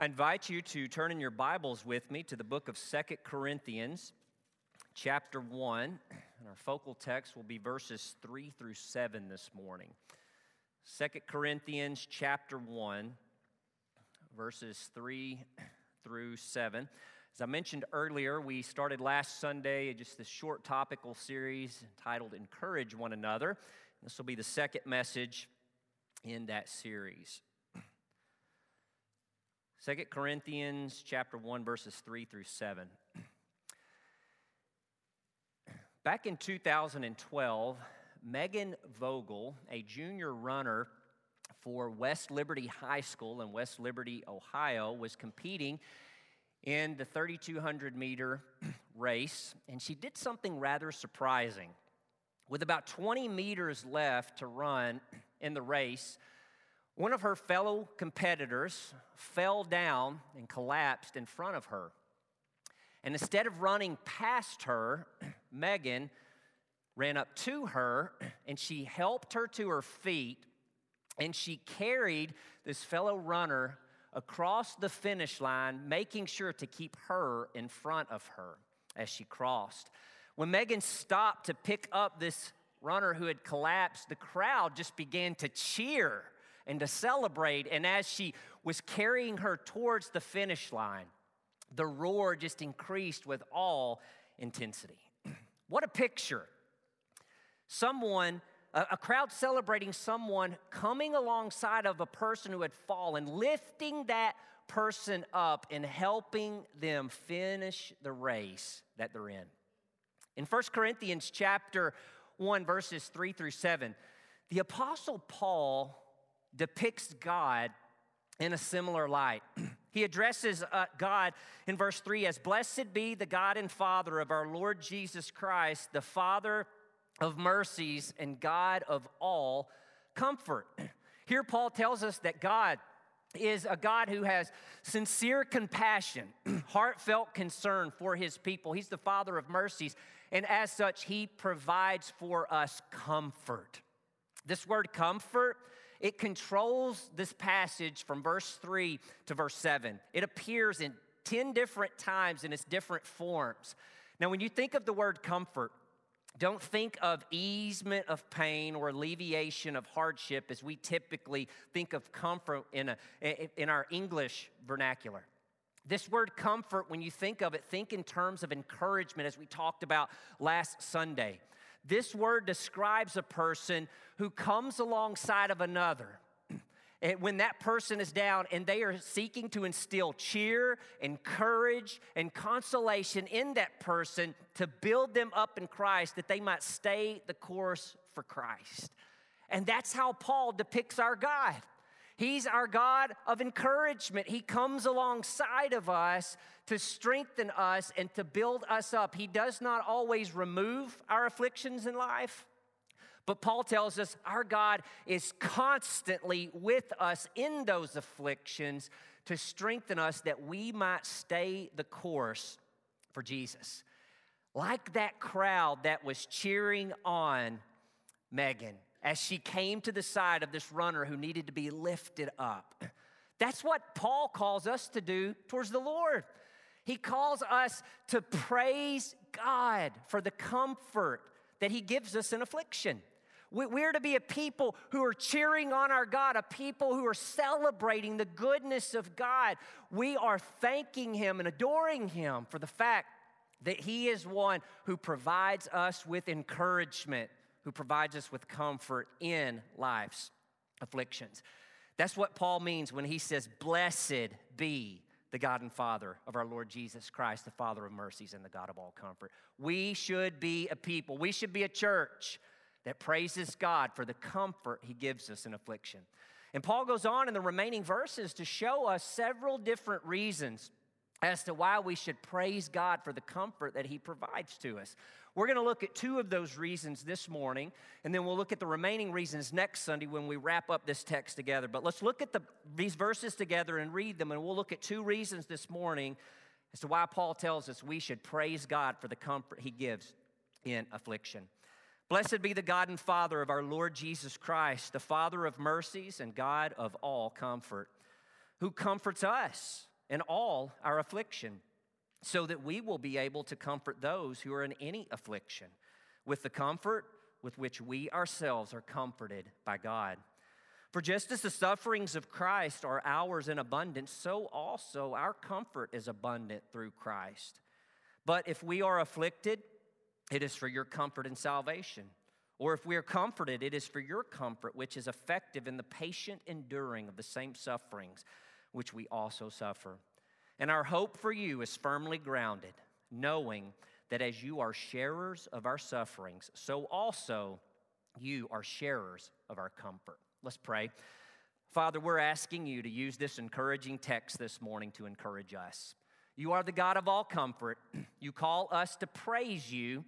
I invite you to turn in your Bibles with me to the book of 2 Corinthians, chapter 1. And our focal text will be verses 3 through 7 this morning. 2 Corinthians, chapter 1, verses 3 through 7. As I mentioned earlier, we started last Sunday just this short topical series entitled Encourage One Another. This will be the second message in that series. 2 Corinthians chapter 1, verses 3 through 7. Back in 2012, Megan Vogel, a junior runner for West Liberty High School in West Liberty, Ohio, was competing in the 3,200-meter race, and she did something rather surprising. With about 20 meters left to run in the race, one of her fellow competitors fell down and collapsed in front of her. And instead of running past her, Megan ran up to her and she helped her to her feet, and she carried this fellow runner across the finish line, making sure to keep her in front of her as she crossed. When Megan stopped to pick up this runner who had collapsed, the crowd just began to cheer and to celebrate. And as she was carrying her towards the finish line, the roar just increased with all intensity. What a picture. A crowd celebrating someone coming alongside of a person who had fallen, lifting that person up and helping them finish the race that they're in. In 1 Corinthians chapter 1, verses 3 through 7, the Apostle Paul depicts God in a similar light. He addresses God in verse 3 as, "Blessed be the God and Father of our Lord Jesus Christ, the Father of mercies and God of all comfort." Here Paul tells us that God is a God who has sincere compassion, heartfelt concern for his people. He's the Father of mercies, and as such, he provides for us comfort. This word comfort, it controls this passage from verse 3 to verse 7. It appears in 10 different times in its different forms. Now, when you think of the word comfort, don't think of easement of pain or alleviation of hardship as we typically think of comfort in our English vernacular. This word comfort, when you think of it, think in terms of encouragement, as we talked about last Sunday. This word describes a person who comes alongside of another when that person is down, and they are seeking to instill cheer and courage and consolation in that person to build them up in Christ, that they might stay the course for Christ. And that's how Paul depicts our God. He's our God of encouragement. He comes alongside of us to strengthen us and to build us up. He does not always remove our afflictions in life, but Paul tells us our God is constantly with us in those afflictions to strengthen us that we might stay the course for Jesus. Like that crowd that was cheering on Megan as she came to the side of this runner who needed to be lifted up. That's what Paul calls us to do towards the Lord. He calls us to praise God for the comfort that he gives us in affliction. We're to be a people who are cheering on our God, a people who are celebrating the goodness of God. We are thanking him and adoring him for the fact that he is one who provides us with encouragement, who provides us with comfort in life's afflictions. That's what Paul means when he says, "Blessed be the God and Father of our Lord Jesus Christ, the Father of mercies and the God of all comfort." We should be a people, we should be a church that praises God for the comfort he gives us in affliction. And Paul goes on in the remaining verses to show us several different reasons as to why we should praise God for the comfort that he provides to us. We're going to look at two of those reasons this morning, and then we'll look at the remaining reasons next Sunday when we wrap up this text together. But let's look at these verses together and read them, and we'll look at two reasons this morning as to why Paul tells us we should praise God for the comfort he gives in affliction. Blessed be the God and Father of our Lord Jesus Christ, the Father of mercies and God of all comfort, who comforts us in all our affliction, so that we will be able to comfort those who are in any affliction with the comfort with which we ourselves are comforted by God. For just as the sufferings of Christ are ours in abundance, so also our comfort is abundant through Christ. But if we are afflicted, it is for your comfort and salvation. Or if we are comforted, it is for your comfort, which is effective in the patient enduring of the same sufferings which we also suffer. And our hope for you is firmly grounded, knowing that as you are sharers of our sufferings, so also you are sharers of our comfort. Let's pray. Father, we're asking you to use this encouraging text this morning to encourage us. You are the God of all comfort. You call us to praise you,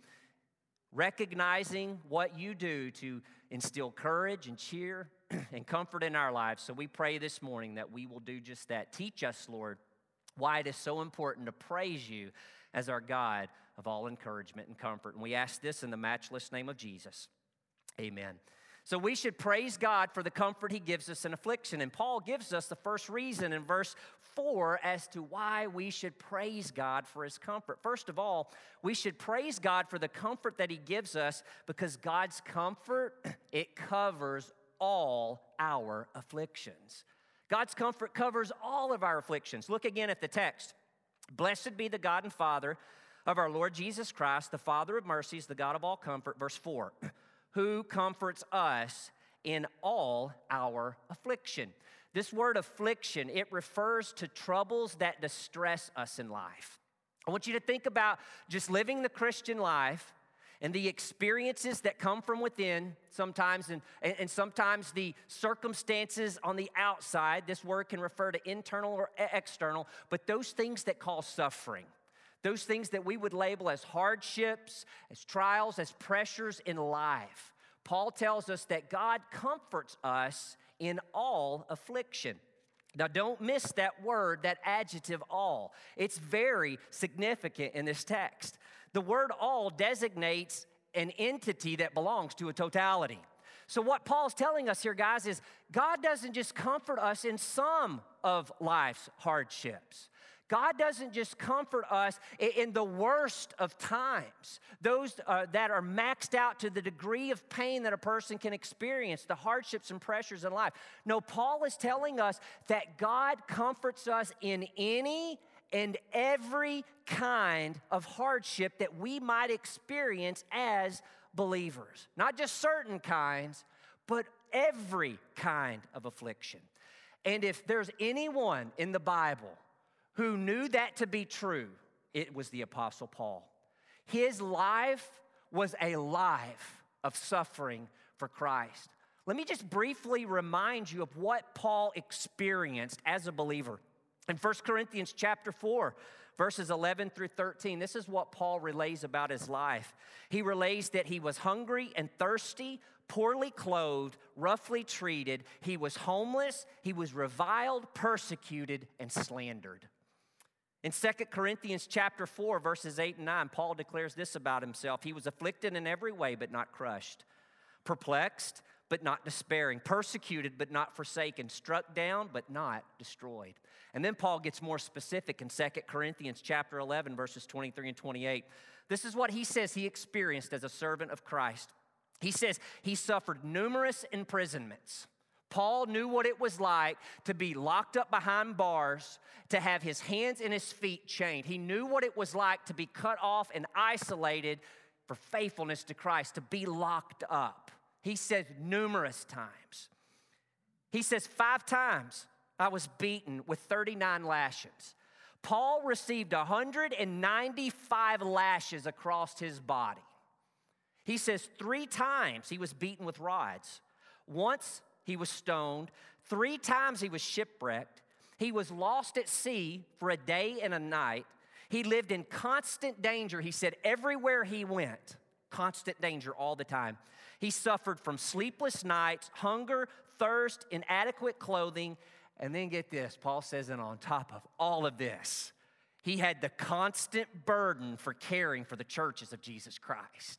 recognizing what you do to instill courage and cheer and comfort in our lives. So we pray this morning that we will do just that. Teach us, Lord, why it is so important to praise you as our God of all encouragement and comfort. And we ask this in the matchless name of Jesus. Amen. So we should praise God for the comfort he gives us in affliction. And Paul gives us the first reason in verse 4 as to why we should praise God for his comfort. First of all, we should praise God for the comfort that he gives us because God's comfort, it covers all our afflictions. God's comfort covers all of our afflictions. Look again at the text. Blessed be the God and Father of our Lord Jesus Christ, the Father of mercies, the God of all comfort. Verse 4, who comforts us in all our affliction. This word affliction, it refers to troubles that distress us in life. I want you to think about just living the Christian life and the experiences that come from within sometimes, and sometimes the circumstances on the outside. This word can refer to internal or external, but those things that cause suffering, those things that we would label as hardships, as trials, as pressures in life. Paul tells us that God comforts us in all affliction. Now, don't miss that word, that adjective, all. It's very significant in this text. The word all designates an entity that belongs to a totality. So what Paul's telling us here, guys, is God doesn't just comfort us in some of life's hardships. God doesn't just comfort us in the worst of times, those that are maxed out to the degree of pain that a person can experience, the hardships and pressures in life. No, Paul is telling us that God comforts us in any and every kind of hardship that we might experience as believers. Not just certain kinds, but every kind of affliction. And if there's anyone in the Bible who knew that to be true, it was the Apostle Paul. His life was a life of suffering for Christ. Let me just briefly remind you of what Paul experienced as a believer. In 1 Corinthians chapter 4, verses 11 through 13, this is what Paul relays about his life. He relays that he was hungry and thirsty, poorly clothed, roughly treated. He was homeless, he was reviled, persecuted, and slandered. In 2 Corinthians chapter 4, verses 8 and 9, Paul declares this about himself. He was afflicted in every way, but not crushed, perplexed, but not despairing, persecuted, but not forsaken, struck down, but not destroyed. And then Paul gets more specific in 2 Corinthians chapter 11, verses 23 and 28. This is what he says he experienced as a servant of Christ. He says he suffered numerous imprisonments. Paul knew what it was like to be locked up behind bars, to have his hands and his feet chained. He knew what it was like to be cut off and isolated for faithfulness to Christ, to be locked up. He says numerous times. He says 5 times I was beaten with 39 lashes. Paul received 195 lashes across his body. He says 3 times he was beaten with rods. Once he was stoned. 3 times he was shipwrecked. He was lost at sea for a day and a night. He lived in constant danger. He said everywhere he went, constant danger all the time. He suffered from sleepless nights, hunger, thirst, inadequate clothing. And then get this, Paul says, and on top of all of this, he had the constant burden for caring for the churches of Jesus Christ.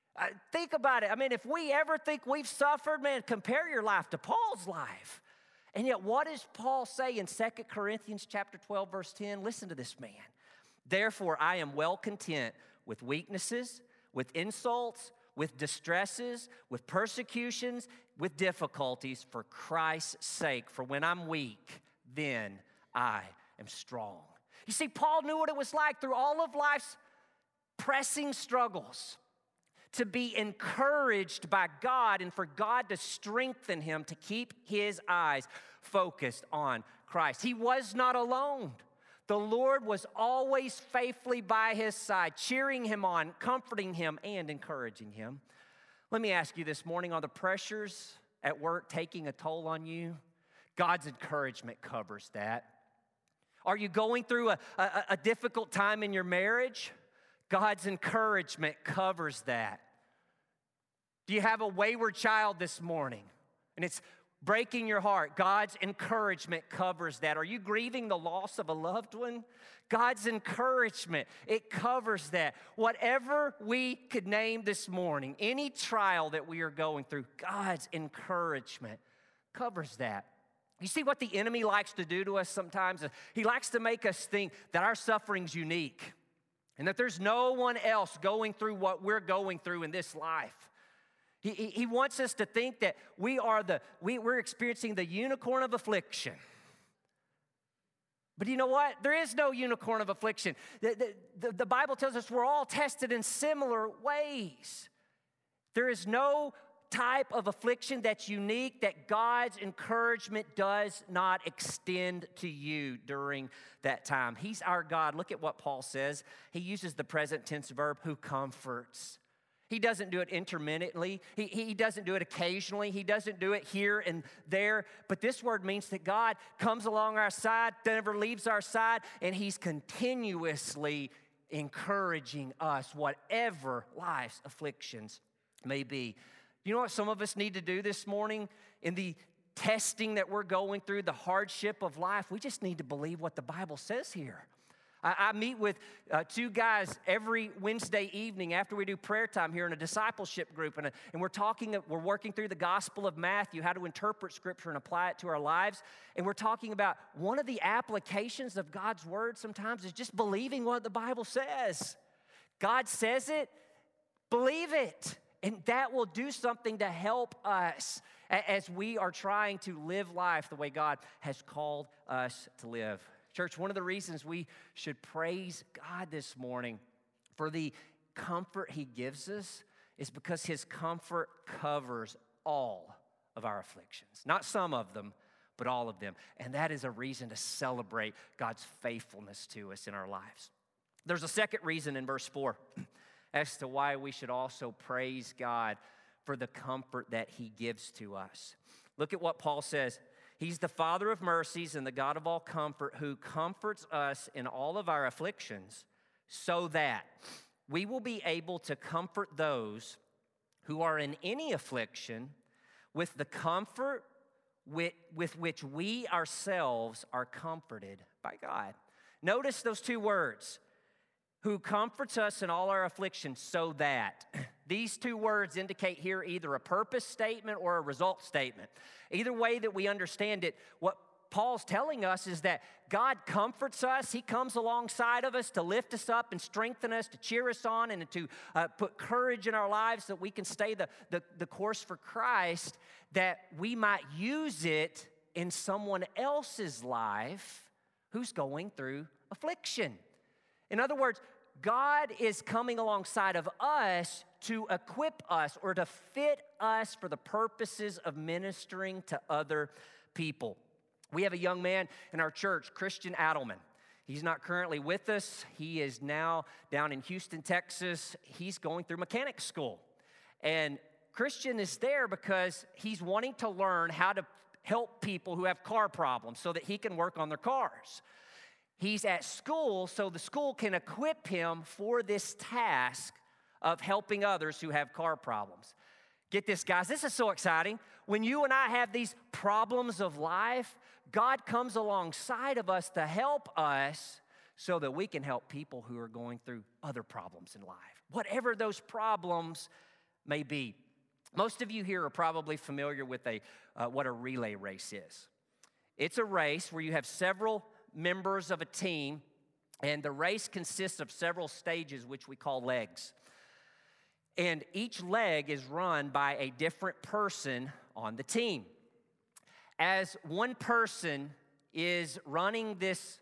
Think about it. I mean, if we ever think we've suffered, man, compare your life to Paul's life. And yet, what does Paul say in 2 Corinthians chapter 12, verse 10? Listen to this man. Therefore, I am well content with weaknesses, with insults, with distresses, with persecutions, with difficulties for Christ's sake. For when I'm weak, then I am strong. You see, Paul knew what it was like through all of life's pressing struggles to be encouraged by God and for God to strengthen him to keep his eyes focused on Christ. He was not alone. The Lord was always faithfully by his side, cheering him on, comforting him, and encouraging him. Let me ask you this morning, are the pressures at work taking a toll on you? God's encouragement covers that. Are you going through a difficult time in your marriage? God's encouragement covers that. Do you have a wayward child this morning and it's breaking your heart? God's encouragement covers that. Are you grieving the loss of a loved one? God's encouragement, it covers that. Whatever we could name this morning, any trial that we are going through, God's encouragement covers that. You see what the enemy likes to do to us sometimes? He likes to make us think that our suffering's unique and that there's no one else going through what we're going through in this life. He wants us to think that we're experiencing the unicorn of affliction. But you know what? There is no unicorn of affliction. The Bible tells us we're all tested in similar ways. There is no type of affliction that's unique that God's encouragement does not extend to you during that time. He's our God. Look at what Paul says. He uses the present tense verb, who comforts. He doesn't do it intermittently. He doesn't do it occasionally. He doesn't do it here and there. But this word means that God comes along our side, never leaves our side, and he's continuously encouraging us, whatever life's afflictions may be. You know what some of us need to do this morning in the testing that we're going through, the hardship of life? We just need to believe what the Bible says here. I meet with two guys every Wednesday evening after we do prayer time here in a discipleship group, and we're working through the Gospel of Matthew, how to interpret Scripture and apply it to our lives, and we're talking about one of the applications of God's Word sometimes is just believing what the Bible says. God says it, believe it, and that will do something to help us as we are trying to live life the way God has called us to live. Church, one of the reasons we should praise God this morning for the comfort he gives us is because his comfort covers all of our afflictions. Not some of them, but all of them. And that is a reason to celebrate God's faithfulness to us in our lives. There's a second reason in verse 4 as to why we should also praise God for the comfort that he gives to us. Look at what Paul says. He's the Father of mercies and the God of all comfort, who comforts us in all of our afflictions, so that we will be able to comfort those who are in any affliction with the comfort with which we ourselves are comforted by God. Notice those two words, who comforts us in all our afflictions, so that. These two words indicate here either a purpose statement or a result statement. Either way that we understand it, what Paul's telling us is that God comforts us. He comes alongside of us to lift us up and strengthen us, to cheer us on, and to put courage in our lives that we can stay the course for Christ, that we might use it in someone else's life who's going through affliction. In other words, God is coming alongside of us to equip us or to fit us for the purposes of ministering to other people. We have a young man in our church, Christian Adelman. He's not currently with us. He is now down in Houston, Texas. He's going through mechanic school. And Christian is there because he's wanting to learn how to help people who have car problems so that he can work on their cars. He's at school, so the school can equip him for this task of helping others who have car problems. Get this, guys, this is so exciting. When you and I have these problems of life, God comes alongside of us to help us so that we can help people who are going through other problems in life, whatever those problems may be. Most of you here are probably familiar with what a relay race is. It's a race where you have several members of a team, and the race consists of several stages, which we call legs. And each leg is run by a different person on the team. As one person is running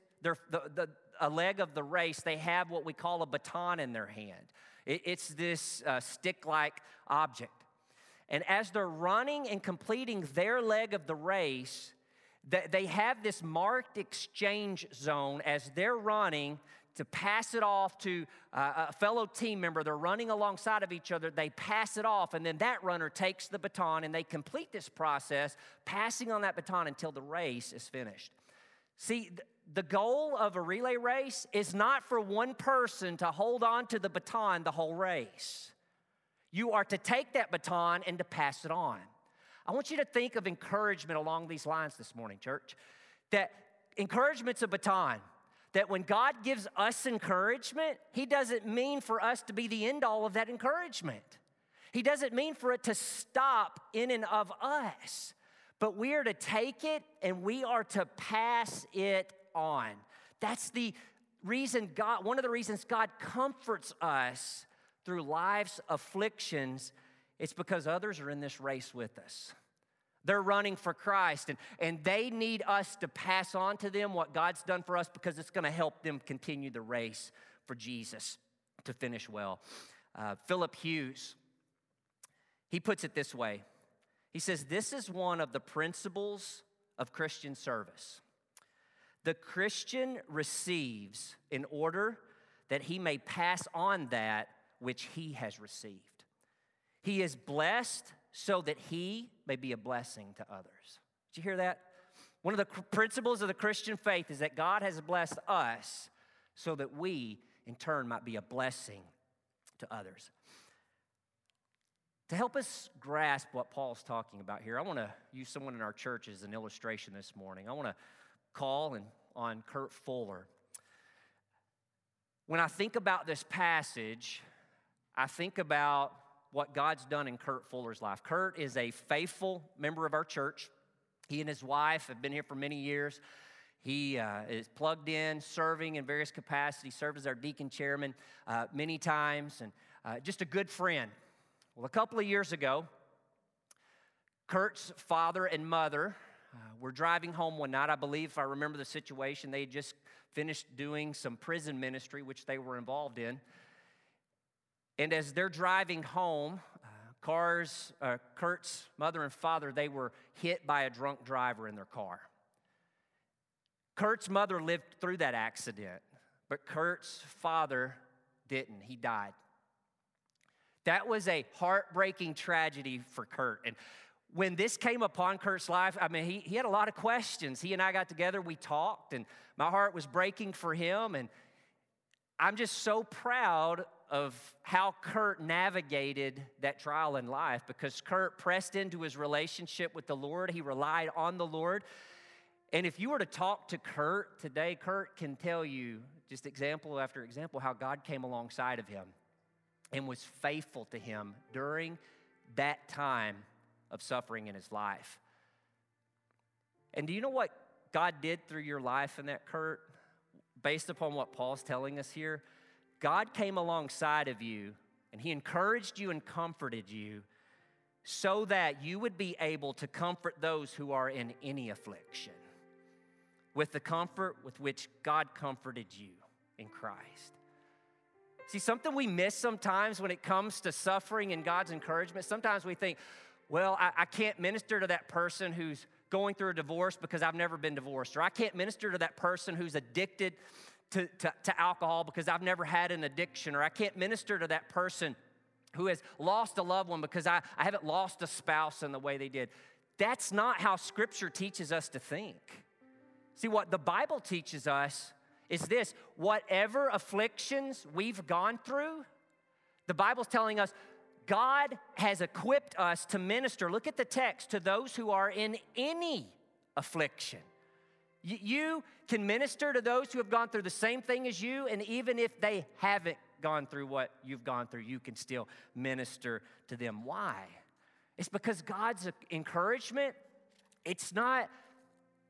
a leg of the race, they have what we call a baton in their hand. It's this stick-like object. And as they're running and completing their leg of the race, they have this marked exchange zone as they're running to pass it off to a fellow team member. They're running alongside of each other. They pass it off, and then that runner takes the baton, and they complete this process, passing on that baton until the race is finished. See, the goal of a relay race is not for one person to hold on to the baton the whole race. You are to take that baton and to pass it on. I want you to think of encouragement along these lines this morning, church. That encouragement's a baton. That when God gives us encouragement, He doesn't mean for us to be the end all of that encouragement. He doesn't mean for it to stop in and of us. But we are to take it and we are to pass it on. That's the reason one of the reasons God comforts us through life's afflictions. It's because others are in this race with us. They're running for Christ, and they need us to pass on to them what God's done for us because it's going to help them continue the race for Jesus to finish well. Philip Hughes, he puts it this way. He says, this is one of the principles of Christian service. The Christian receives in order that he may pass on that which he has received. He is blessed so that he may be a blessing to others. Did you hear that? One of the principles of the Christian faith is that God has blessed us so that we, in turn, might be a blessing to others. To help us grasp what Paul's talking about here, I want to use someone in our church as an illustration this morning. I want to call on Kurt Fuller. When I think about this passage, I think about what God's done in Kurt Fuller's life. Kurt is a faithful member of our church. He and his wife have been here for many years. He is plugged in, serving in various capacities, served as our deacon chairman many times, and just a good friend. Well, a couple of years ago, Kurt's father and mother were driving home one night. I believe, if I remember the situation, they had just finished doing some prison ministry, which they were involved in. And as they're driving home, Kurt's mother and father, they were hit by a drunk driver in their car. Kurt's mother lived through that accident, but Kurt's father didn't. He died. That was a heartbreaking tragedy for Kurt. And when this came upon Kurt's life, I mean, he had a lot of questions. He and I got together, we talked, and my heart was breaking for him. And I'm just so proud of how Kurt navigated that trial in life, because Kurt pressed into his relationship with the Lord. He relied on the Lord. And if you were to talk to Kurt today, Kurt can tell you, just example after example, how God came alongside of him and was faithful to him during that time of suffering in his life. And do you know what God did through your life in that, Kurt? Based upon what Paul's telling us here, God came alongside of you, and He encouraged you and comforted you so that you would be able to comfort those who are in any affliction with the comfort with which God comforted you in Christ. See, something we miss sometimes when it comes to suffering and God's encouragement, sometimes we think, well, I can't minister to that person who's going through a divorce because I've never been divorced, or I can't minister to that person who's addicted to alcohol because I've never had an addiction, or I can't minister to that person who has lost a loved one because I haven't lost a spouse in the way they did. That's not how Scripture teaches us to think. See, what the Bible teaches us is this: whatever afflictions we've gone through, the Bible's telling us God has equipped us to minister, look at the text, to those who are in any affliction. You can minister to those who have gone through the same thing as you, and even if they haven't gone through what you've gone through, you can still minister to them. Why? It's because God's encouragement, it's not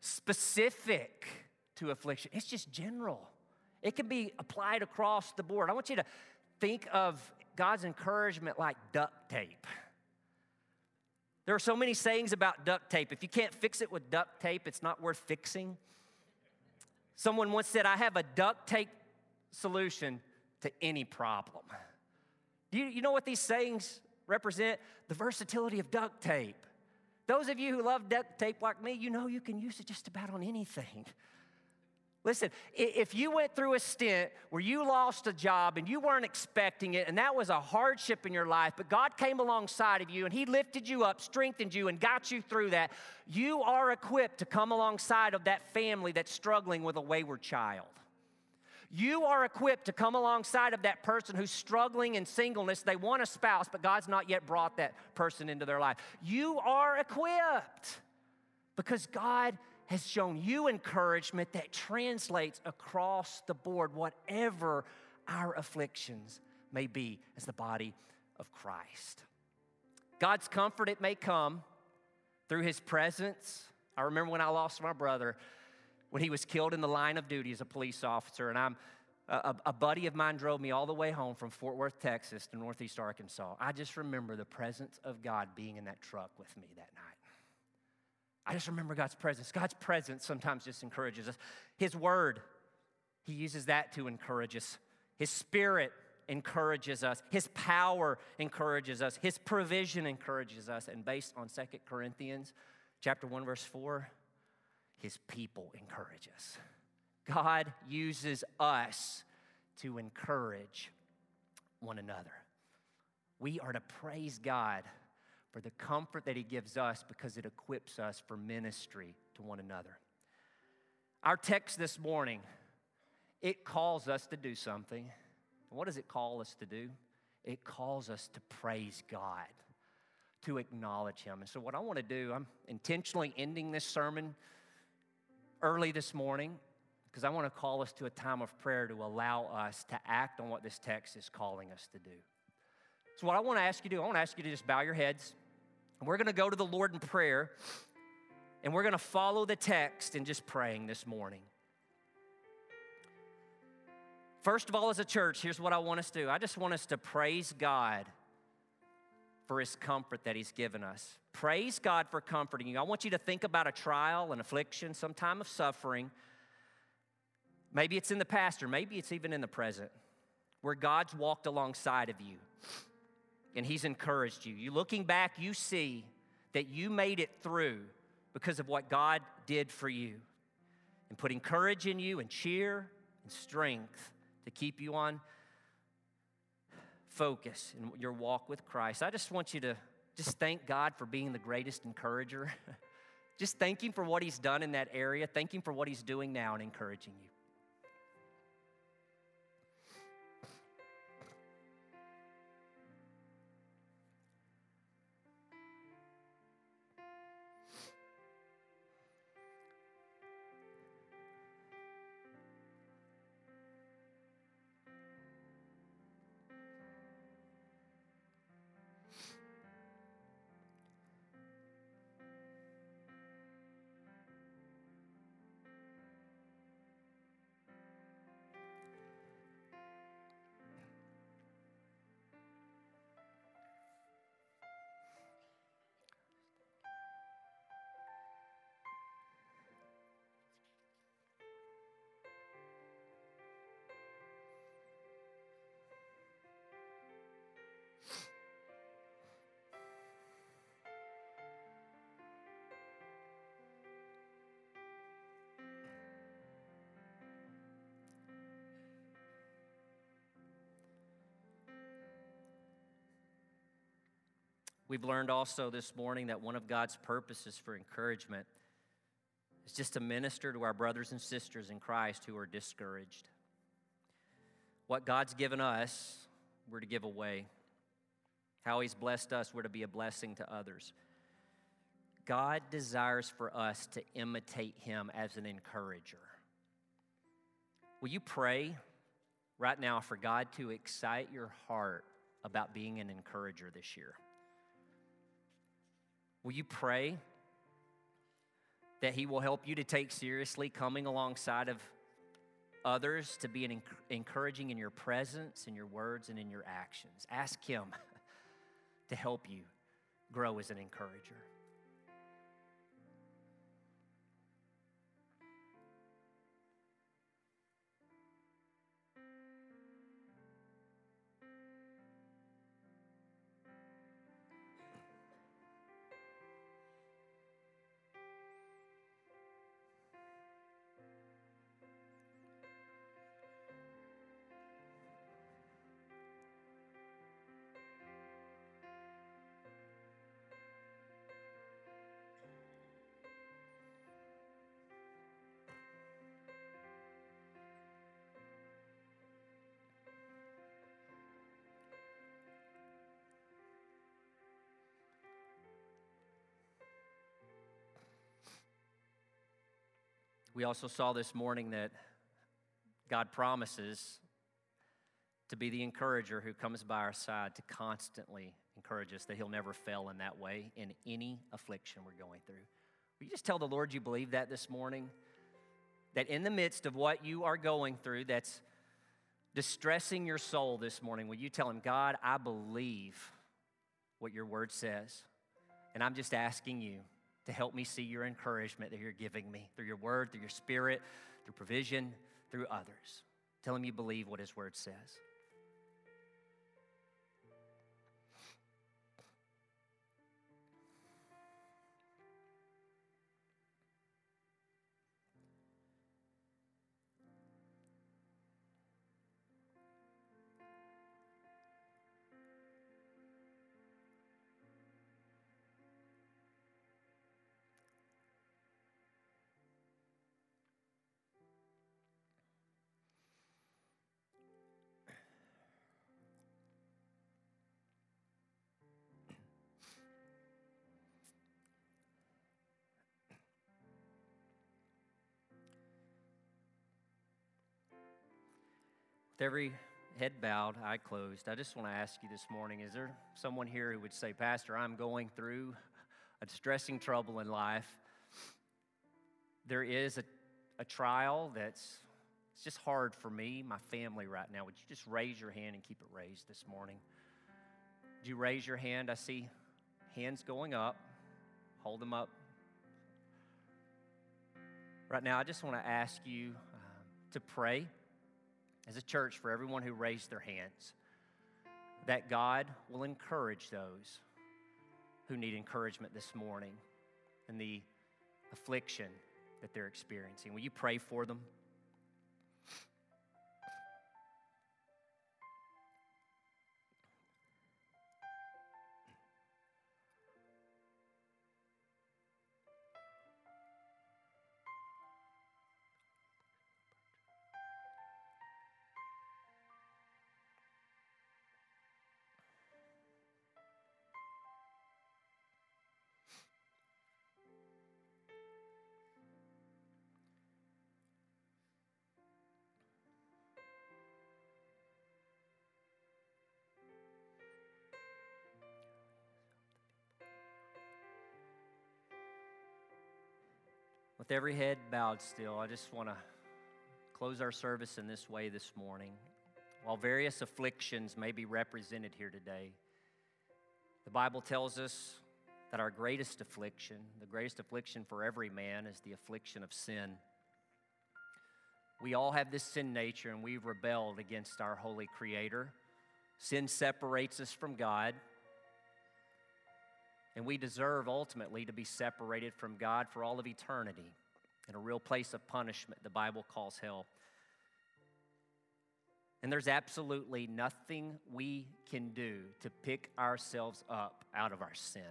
specific to affliction. It's just general. It can be applied across the board. I want you to think of God's encouragement like duct tape. There are so many sayings about duct tape. If you can't fix it with duct tape, it's not worth fixing. Someone once said, I have a duct tape solution to any problem. Do you know what these sayings represent? The versatility of duct tape. Those of you who love duct tape like me, you know you can use it just about on anything. Listen, if you went through a stint where you lost a job and you weren't expecting it, and that was a hardship in your life, but God came alongside of you and He lifted you up, strengthened you, and got you through that, you are equipped to come alongside of that family that's struggling with a wayward child. You are equipped to come alongside of that person who's struggling in singleness. They want a spouse, but God's not yet brought that person into their life. You are equipped because God has shown you encouragement that translates across the board, whatever our afflictions may be as the body of Christ. God's comfort, it may come through His presence. I remember when I lost my brother, when he was killed in the line of duty as a police officer, and a buddy of mine drove me all the way home from Fort Worth, Texas to Northeast Arkansas. I just remember the presence of God being in that truck with me that night. I just remember God's presence. God's presence sometimes just encourages us. His word, He uses that to encourage us. His Spirit encourages us. His power encourages us. His provision encourages us. And based on 2 Corinthians chapter 1, verse 4, His people encourage us. God uses us to encourage one another. We are to praise God for the comfort that He gives us because it equips us for ministry to one another. Our text this morning, it calls us to do something. What does it call us to do? It calls us to praise God, to acknowledge Him. And so what I want to do, I'm intentionally ending this sermon early this morning because I want to call us to a time of prayer to allow us to act on what this text is calling us to do. So what I want to ask you to do, I want to ask you to just bow your heads. And we're going to go to the Lord in prayer, and we're going to follow the text in just praying this morning. First of all, as a church, here's what I want us to do. I just want us to praise God for His comfort that He's given us. Praise God for comforting you. I want you to think about a trial, an affliction, some time of suffering. Maybe it's in the past, or maybe it's even in the present, where God's walked alongside of you and He's encouraged you. You looking back, you see that you made it through because of what God did for you and putting courage in you and cheer and strength to keep you on focus in your walk with Christ. I just want you to just thank God for being the greatest encourager. Just thank Him for what He's done in that area. Thank Him for what He's doing now and encouraging you. We've learned also this morning that one of God's purposes for encouragement is just to minister to our brothers and sisters in Christ who are discouraged. What God's given us, we're to give away. How He's blessed us, we're to be a blessing to others. God desires for us to imitate Him as an encourager. Will you pray right now for God to excite your heart about being an encourager this year? Will you pray that He will help you to take seriously coming alongside of others, to be encouraging in your presence, in your words, and in your actions. Ask Him to help you grow as an encourager. We also saw this morning that God promises to be the encourager who comes by our side to constantly encourage us, that He'll never fail in that way in any affliction we're going through. Will you just tell the Lord you believe that this morning? That in the midst of what you are going through that's distressing your soul this morning, will you tell Him, God, I believe what your word says, and I'm just asking you to help me see your encouragement that you're giving me through your word, through your spirit, through provision, through others. Tell Him you believe what His word says. With every head bowed, eye closed, I just want to ask you this morning, is there someone here who would say, Pastor, I'm going through a distressing trouble in life. There is a trial it's just hard for me, my family right now. Would you just raise your hand and keep it raised this morning? Would you raise your hand? I see hands going up. Hold them up. Right now, I just want to ask you to pray as a church for everyone who raised their hands, that God will encourage those who need encouragement this morning in the affliction that they're experiencing. Will you pray for them? With every head bowed still, I just want to close our service in this way this morning. While various afflictions may be represented here today, the Bible tells us that our greatest affliction, the greatest affliction for every man, is the affliction of sin. We all have this sin nature, and we've rebelled against our holy Creator. Sin separates us from God, and we deserve ultimately to be separated from God for all of eternity in a real place of punishment the Bible calls hell. And there's absolutely nothing we can do to pick ourselves up out of our sin.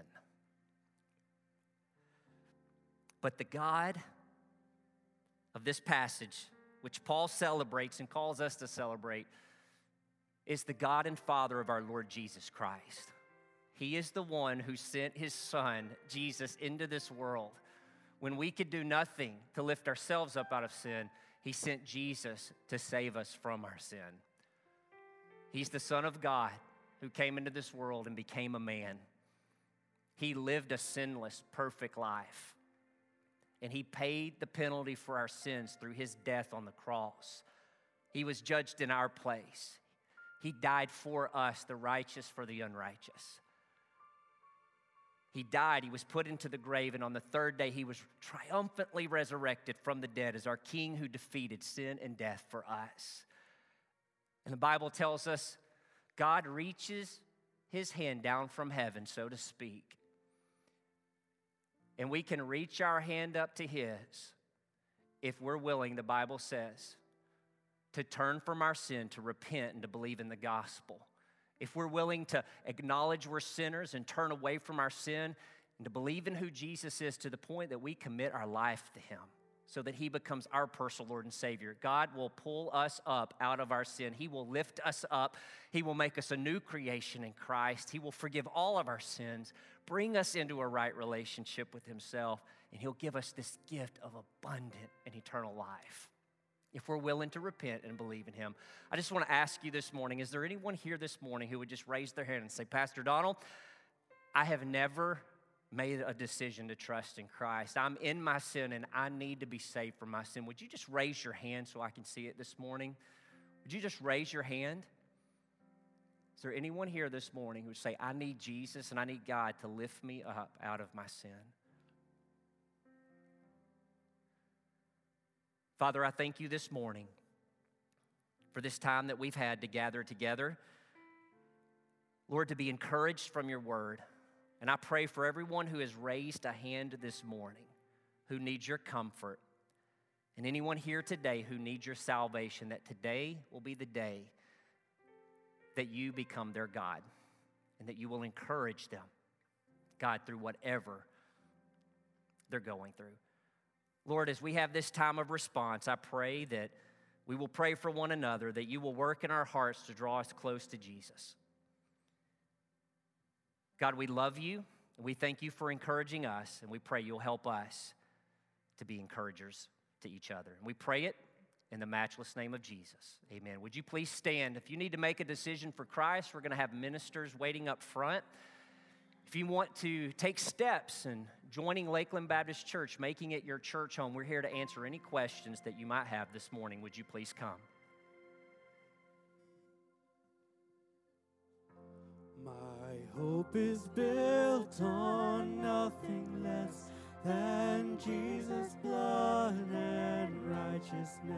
But the God of this passage, which Paul celebrates and calls us to celebrate, is the God and Father of our Lord Jesus Christ. He is the one who sent His Son, Jesus, into this world. When we could do nothing to lift ourselves up out of sin, He sent Jesus to save us from our sin. He's the Son of God who came into this world and became a man. He lived a sinless, perfect life. and he paid the penalty for our sins through his death on the cross. He was judged in our place. He died for us, the righteous for the unrighteous. He died, he was put into the grave, and on the third day he was triumphantly resurrected from the dead as our King who defeated sin and death for us. And the Bible tells us God reaches his hand down from heaven, so to speak. And we can reach our hand up to his if we're willing, the Bible says, to turn from our sin, to repent, and to believe in the gospel. If we're willing to acknowledge we're sinners and turn away from our sin and to believe in who Jesus is to the point that we commit our life to him so that he becomes our personal Lord and Savior, God will pull us up out of our sin. He will lift us up. He will make us a new creation in Christ. He will forgive all of our sins, bring us into a right relationship with himself, and he'll give us this gift of abundant and eternal life if we're willing to repent and believe in him. I just want to ask you this morning, is there anyone here this morning who would just raise their hand and say, Pastor Donald, I have never made a decision to trust in Christ. I'm in my sin and I need to be saved from my sin. Would you just raise your hand so I can see it this morning? Would you just raise your hand? Is there anyone here this morning who would say, I need Jesus and I need God to lift me up out of my sin? Father, I thank you this morning for this time that we've had to gather together. Lord, to be encouraged from your word. And I pray for everyone who has raised a hand this morning, who needs your comfort, and anyone here today who needs your salvation, that today will be the day that you become their God and that you will encourage them, God, through whatever they're going through. Lord, as we have this time of response, I pray that we will pray for one another, that you will work in our hearts to draw us close to Jesus. God, we love you, and we thank you for encouraging us, and we pray you'll help us to be encouragers to each other. And we pray it in the matchless name of Jesus. Amen. Would you please stand? If you need to make a decision for Christ, we're going to have ministers waiting up front. If you want to take steps in joining Lakeland Baptist Church, making it your church home, we're here to answer any questions that you might have this morning. Would you please come? My hope is built on nothing less than Jesus' blood and righteousness.